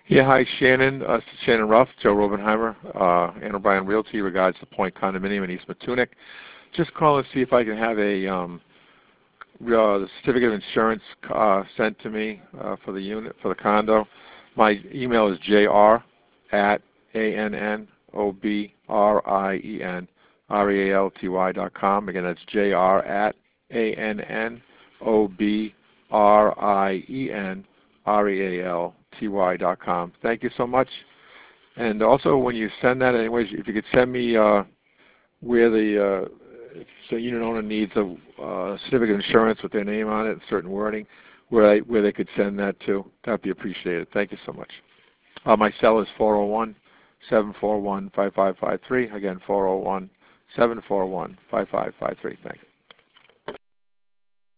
Yeah, hi, Shannon. Shannon Ruff, Joe Robenheimer, Ann O'Brien Realty regards to Point Condominium in East Matunic. Just call and see if I can have the certificate of insurance sent to me for the unit, for the condo. My email is jr@ANNOBRIENREALTY.com. Again, that's jr@ANNOBRIENREALTY.com. Thank you so much. And also, when you send that, anyways, if you could send me where the unit owner needs a certificate of insurance with their name on it, certain wording, where they could send that to, that'd be appreciated. Thank you so much. My cell is 401-741-5553. Again, 401-741-5553. Thanks.